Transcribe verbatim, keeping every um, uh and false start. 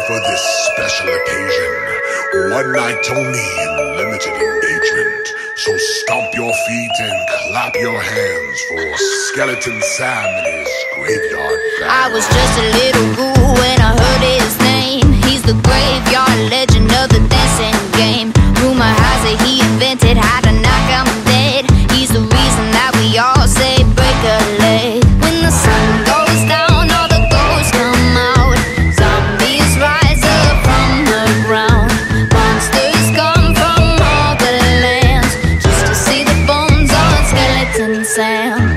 for this special occasion. One night only and limited engagement. So stomp your feet and clap your hands for Skeleton Sam and his graveyard band. I was just a little ghoul when I heard his name. He's the graveyard legend of the dancing game. Rumor has it he invented how to knock 'em dead. He's the reason that we all say break a leg. When the sun goes down, all the ghosts come out. Zombies rise up from the ground. Monsters come from all the lands just to see the bones on Skeleton Sam.